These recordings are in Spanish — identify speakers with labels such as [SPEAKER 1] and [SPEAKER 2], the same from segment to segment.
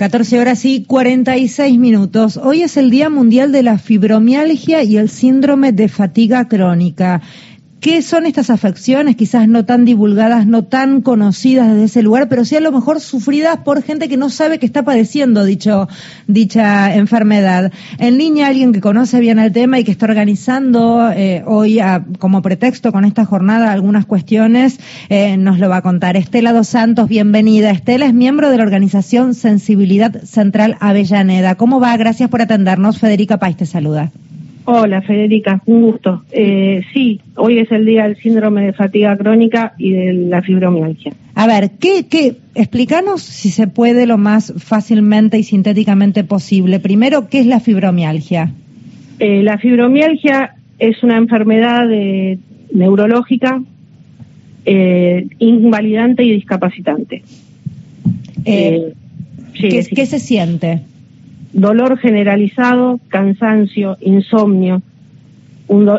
[SPEAKER 1] 14 horas y 46 minutos. Hoy es el Día Mundial de la Fibromialgia y el Síndrome de Fatiga Crónica. ¿Qué son estas afecciones? Quizás no tan divulgadas, no tan conocidas desde ese lugar, pero sí a lo mejor sufridas por gente que no sabe que está padeciendo dicha enfermedad. En línea, alguien que conoce bien el tema y que está organizando hoy como pretexto con esta jornada algunas cuestiones, nos lo va a contar. Estela Dos Santos, bienvenida. Estela es miembro de la organización Sensibilidad Central Avellaneda. ¿Cómo va? Gracias por atendernos. Federica País te saluda.
[SPEAKER 2] Hola Federica, un gusto. Sí, hoy es el día del síndrome de fatiga crónica y de la fibromialgia.
[SPEAKER 1] A ver, explícanos si se puede lo más fácilmente y sintéticamente posible. Primero, ¿qué es la fibromialgia?
[SPEAKER 2] La fibromialgia es una enfermedad neurológica invalidante y discapacitante.
[SPEAKER 1] ¿Qué se siente?
[SPEAKER 2] Dolor generalizado, cansancio, insomnio. Vos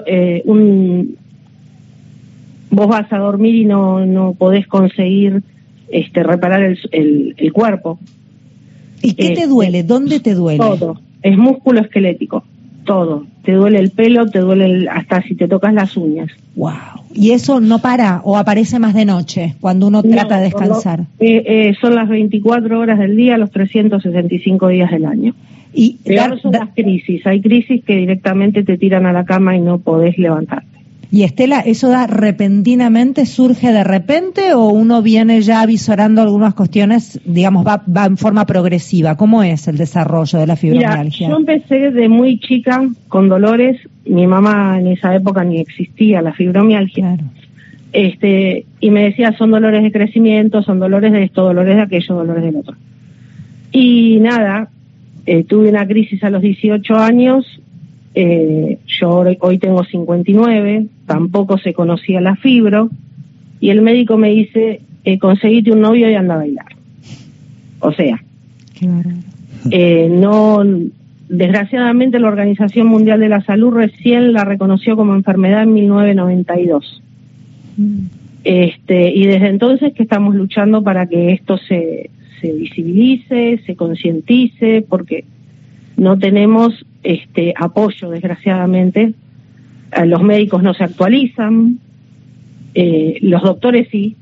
[SPEAKER 2] vas a dormir y no podés conseguir reparar el cuerpo.
[SPEAKER 1] ¿Y qué te duele? ¿Dónde te duele?
[SPEAKER 2] Todo. Es músculo esquelético. Todo. Te duele el pelo, te duele hasta si te tocas las uñas.
[SPEAKER 1] Wow. ¿Y eso no para o aparece más de noche cuando uno trata de descansar?
[SPEAKER 2] Son las 24 horas del día, los 365 días del año. Y peor son las crisis. Hay crisis que directamente te tiran a la cama y no podés levantarte.
[SPEAKER 1] Y Estela, ¿eso repentinamente, surge de repente o uno viene ya avisorando algunas cuestiones, digamos, va en forma progresiva? ¿Cómo es el desarrollo de la fibromialgia?
[SPEAKER 2] Mira, yo empecé de muy chica con dolores. Mi mamá en esa época ni existía la fibromialgia.
[SPEAKER 1] Claro.
[SPEAKER 2] Y me decía, son dolores de crecimiento, son dolores de esto, dolores de aquello, dolores del otro. Y nada, tuve una crisis a los 18 años. Yo hoy tengo 59, tampoco se conocía la fibro, y el médico me dice, conseguite un novio y anda a bailar. O sea, desgraciadamente la Organización Mundial de la Salud recién la reconoció como enfermedad en 1992. Y desde entonces que estamos luchando para que esto se visibilice, se concientice, porque no tenemos apoyo, desgraciadamente. Los médicos no se actualizan, los doctores sí.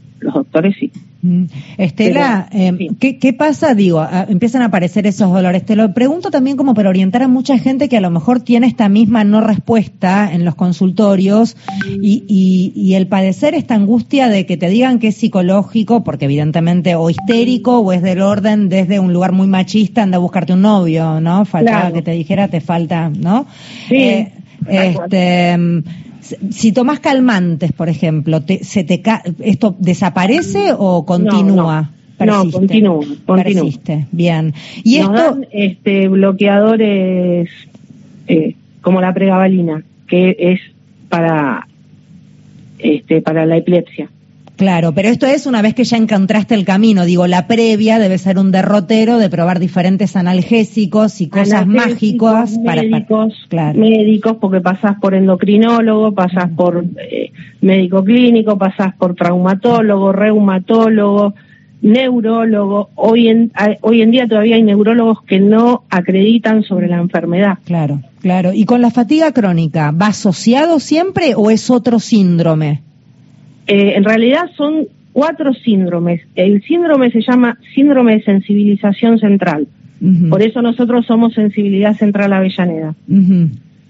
[SPEAKER 1] Estela,
[SPEAKER 2] sí.
[SPEAKER 1] ¿Qué pasa? Empiezan a aparecer esos dolores. Te lo pregunto también como para orientar a mucha gente que a lo mejor tiene esta misma no respuesta en los consultorios y el padecer esta angustia de que te digan que es psicológico, porque evidentemente o histérico o es del orden desde un lugar muy machista, anda a buscarte un novio, ¿no? Faltaba claro. Que te dijera, te falta, ¿no?
[SPEAKER 2] Sí.
[SPEAKER 1] Si tomás calmantes, por ejemplo, ¿esto desaparece o continúa?
[SPEAKER 2] No, continúa.
[SPEAKER 1] Persiste, bien. Y
[SPEAKER 2] nos dan bloqueadores como la pregabalina, que es para la epilepsia.
[SPEAKER 1] Claro, pero esto es una vez que ya encontraste el camino. La previa debe ser un derrotero de probar diferentes analgésicos y cosas mágicas.
[SPEAKER 2] Médicos, porque pasás por endocrinólogo, pasás por médico clínico, pasás por traumatólogo, reumatólogo, neurólogo. Hoy en día todavía hay neurólogos que no acreditan sobre la enfermedad.
[SPEAKER 1] Claro. ¿Y con la fatiga crónica, va asociado siempre o es otro síndrome?
[SPEAKER 2] En realidad son 4 síndromes. El síndrome se llama síndrome de sensibilización central. Uh-huh. Por eso nosotros somos Sensibilidad Central Avellaneda. Uh-huh.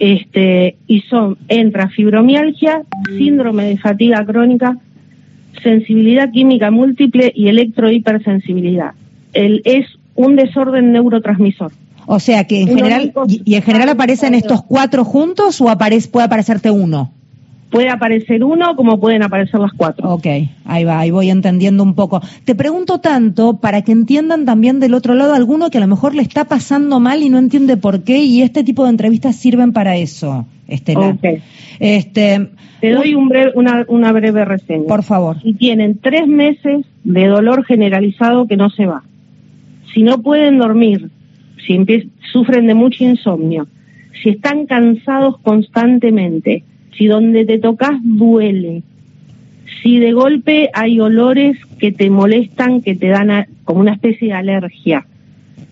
[SPEAKER 2] Entra fibromialgia, síndrome de fatiga crónica, sensibilidad química múltiple y electrohipersensibilidad. Es un desorden neurotransmisor.
[SPEAKER 1] O sea que en general aparecen estos 4 juntos o puede aparecerte uno.
[SPEAKER 2] Puede aparecer uno como pueden aparecer las 4.
[SPEAKER 1] Ok, ahí voy entendiendo un poco. Te pregunto tanto para que entiendan también del otro lado alguno que a lo mejor le está pasando mal y no entiende por qué, y este tipo de entrevistas sirven para eso, Estela.
[SPEAKER 2] Okay. Te doy una breve reseña.
[SPEAKER 1] Por favor.
[SPEAKER 2] Si tienen 3 meses de dolor generalizado que no se va, si no pueden dormir, si sufren de mucho insomnio, si están cansados constantemente, si donde te tocas duele, si de golpe hay olores que te molestan, que te dan como una especie de alergia,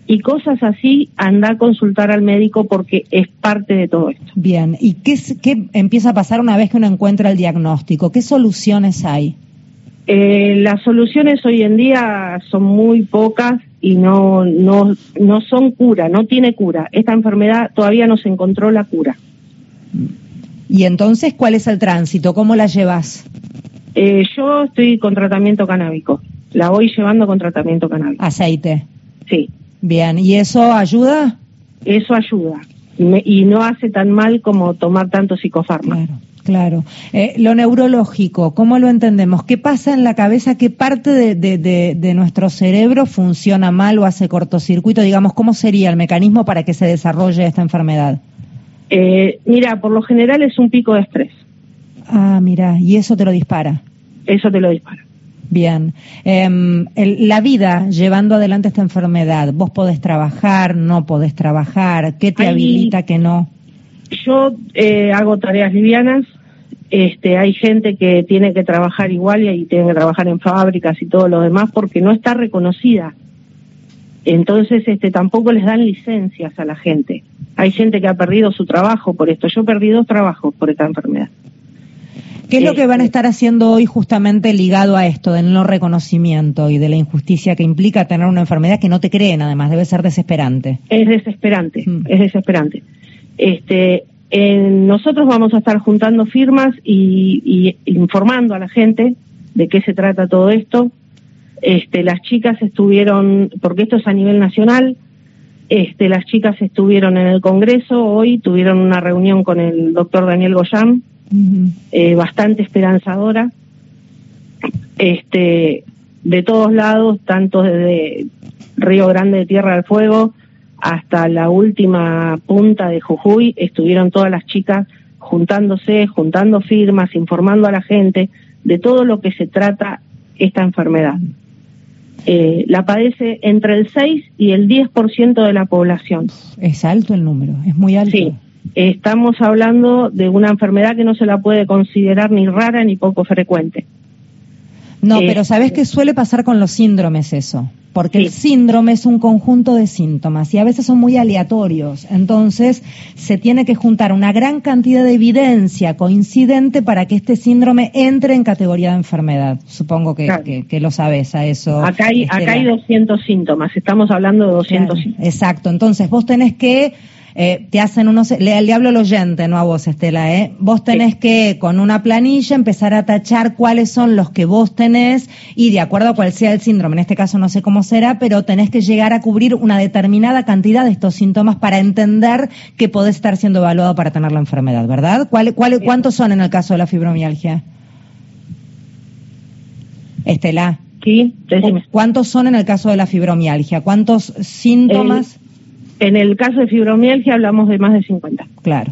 [SPEAKER 2] y cosas así, anda a consultar al médico porque es parte de todo esto.
[SPEAKER 1] Bien, ¿y qué empieza a pasar una vez que uno encuentra el diagnóstico? ¿Qué soluciones hay?
[SPEAKER 2] Las soluciones hoy en día son muy pocas y no son cura, no tiene cura. Esta enfermedad todavía no se encontró la cura.
[SPEAKER 1] Y entonces, ¿cuál es el tránsito? ¿Cómo la llevas?
[SPEAKER 2] Yo estoy con tratamiento canábico. La voy llevando con tratamiento canábico.
[SPEAKER 1] Aceite.
[SPEAKER 2] Sí.
[SPEAKER 1] Bien, ¿y eso ayuda?
[SPEAKER 2] Eso ayuda. Y no hace tan mal como tomar tanto psicofármaco.
[SPEAKER 1] Claro. Lo neurológico, ¿cómo lo entendemos? ¿Qué pasa en la cabeza? ¿Qué parte de nuestro cerebro funciona mal o hace cortocircuito? Digamos, ¿cómo sería el mecanismo para que se desarrolle esta enfermedad?
[SPEAKER 2] Mira, por lo general es un pico de estrés.
[SPEAKER 1] Ah, mira, ¿y eso te lo dispara?
[SPEAKER 2] Eso te lo dispara.
[SPEAKER 1] Bien. La vida llevando adelante esta enfermedad, ¿vos podés trabajar, no podés trabajar? ¿Qué te habilita, qué no?
[SPEAKER 2] Yo hago tareas livianas. Hay gente que tiene que trabajar igual y ahí tiene que trabajar en fábricas y todo lo demás porque no está reconocida. Entonces tampoco les dan licencias a la gente. Hay gente que ha perdido su trabajo por esto. Yo perdí 2 trabajos por esta enfermedad.
[SPEAKER 1] ¿Qué es lo que van a estar haciendo hoy justamente ligado a esto del no reconocimiento y de la injusticia que implica tener una enfermedad que no te creen, además? Debe ser desesperante.
[SPEAKER 2] Es desesperante, es desesperante. Nosotros vamos a estar juntando firmas y informando a la gente de qué se trata todo esto. Las chicas estuvieron, porque esto es a nivel nacional, las chicas estuvieron en el Congreso, hoy tuvieron una reunión con el doctor Daniel Goyán, bastante esperanzadora, de todos lados, tanto desde Río Grande de Tierra del Fuego hasta la última punta de Jujuy, estuvieron todas las chicas juntándose, juntando firmas, informando a la gente de todo lo que se trata esta enfermedad. La padece entre el 6 y el 10% de la población.
[SPEAKER 1] Es alto el número, es muy alto.
[SPEAKER 2] Sí, estamos hablando de una enfermedad que no se la puede considerar ni rara ni poco frecuente.
[SPEAKER 1] No, pero ¿sabés qué suele pasar con los síndromes eso? Porque el síndrome es un conjunto de síntomas y a veces son muy aleatorios. Entonces, se tiene que juntar una gran cantidad de evidencia coincidente para que este síndrome entre en categoría de enfermedad. Supongo que,
[SPEAKER 2] claro,
[SPEAKER 1] que lo sabés a eso.
[SPEAKER 2] Acá hay 200 síntomas, estamos hablando de 200 síntomas.
[SPEAKER 1] Exacto, entonces vos tenés que... te hacen le hablo al oyente, no a vos, Estela, vos tenés que, con una planilla, empezar a tachar cuáles son los que vos tenés y de acuerdo a cuál sea el síndrome, en este caso no sé cómo será, pero tenés que llegar a cubrir una determinada cantidad de estos síntomas para entender que podés estar siendo evaluado para tener la enfermedad, ¿verdad? ¿Cuántos son en el caso de la fibromialgia? Estela.
[SPEAKER 2] Sí, decime.
[SPEAKER 1] ¿Cuántos son en el caso de la fibromialgia? ¿Cuántos síntomas?
[SPEAKER 2] En el caso de fibromialgia hablamos de más de 50.
[SPEAKER 1] Claro.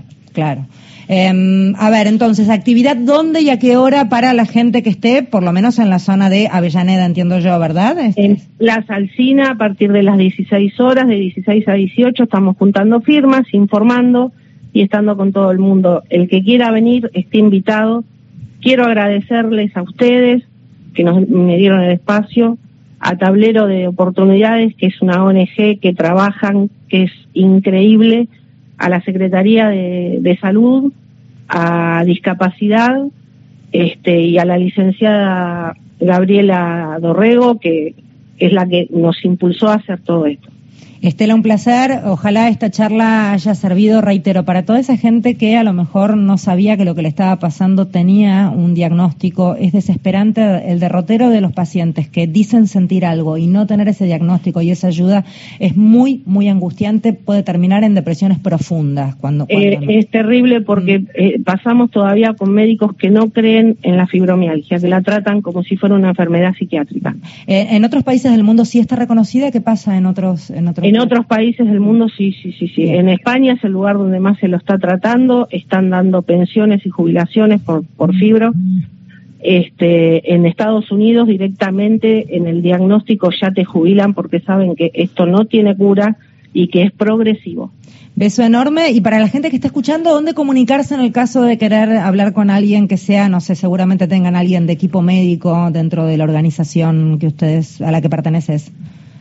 [SPEAKER 1] A ver, entonces, actividad ¿dónde y a qué hora para la gente que esté, por lo menos en la zona de Avellaneda, entiendo yo, ¿verdad?
[SPEAKER 2] En Plaza Alsina, a partir de las 16 horas, de 16 a 18, estamos juntando firmas, informando y estando con todo el mundo. El que quiera venir está invitado. Quiero agradecerles a ustedes que me dieron el espacio, a Tablero de Oportunidades, que es una ONG que trabajan, que es increíble, a la Secretaría de Salud, a Discapacidad, y a la licenciada Gabriela Dorrego, que es la que nos impulsó a hacer todo esto.
[SPEAKER 1] Estela, un placer. Ojalá esta charla haya servido, reitero, para toda esa gente que a lo mejor no sabía que lo que le estaba pasando tenía un diagnóstico. Es desesperante el derrotero de los pacientes que dicen sentir algo y no tener ese diagnóstico y esa ayuda es muy, muy angustiante. Puede terminar en depresiones profundas. Es
[SPEAKER 2] terrible porque pasamos todavía con médicos que no creen en la fibromialgia, que la tratan como si fuera una enfermedad psiquiátrica.
[SPEAKER 1] ¿En otros países del mundo sí está reconocida? ¿Qué pasa en otros
[SPEAKER 2] En otros países del mundo sí. Bien. En España es el lugar donde más se lo está tratando, están dando pensiones y jubilaciones por fibro. En Estados Unidos directamente en el diagnóstico ya te jubilan porque saben que esto no tiene cura y que es progresivo.
[SPEAKER 1] Beso enorme. Y para la gente que está escuchando, ¿dónde comunicarse en el caso de querer hablar con alguien que sea, no sé, seguramente tengan alguien de equipo médico dentro de la organización que a la que perteneces?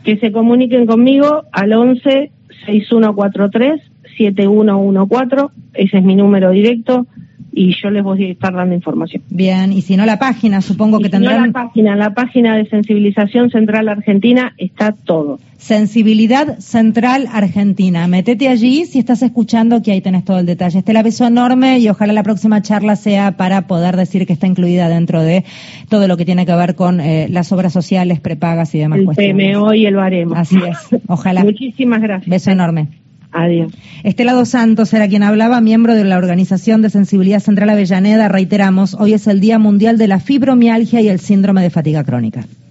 [SPEAKER 2] que se comuniquen conmigo al 11 6143 7114, ese es mi número directo, y yo les voy a estar dando información.
[SPEAKER 1] Bien, y si no la página, supongo que tendrán...
[SPEAKER 2] la página de Sensibilización Central Argentina está todo.
[SPEAKER 1] Sensibilidad Central Argentina. Metete allí si estás escuchando, que ahí tenés todo el detalle. Estela, beso enorme y ojalá la próxima charla sea para poder decir que está incluida dentro de todo lo que tiene que ver con las obras sociales, prepagas y demás cuestiones.
[SPEAKER 2] El PMO y el baremo.
[SPEAKER 1] Así es, ojalá.
[SPEAKER 2] Muchísimas gracias.
[SPEAKER 1] Beso enorme.
[SPEAKER 2] Adiós.
[SPEAKER 1] Estela Dos Santos era quien hablaba, miembro de la Organización de Sensibilidad Central Avellaneda. Reiteramos, hoy es el Día Mundial de la Fibromialgia y el Síndrome de Fatiga Crónica.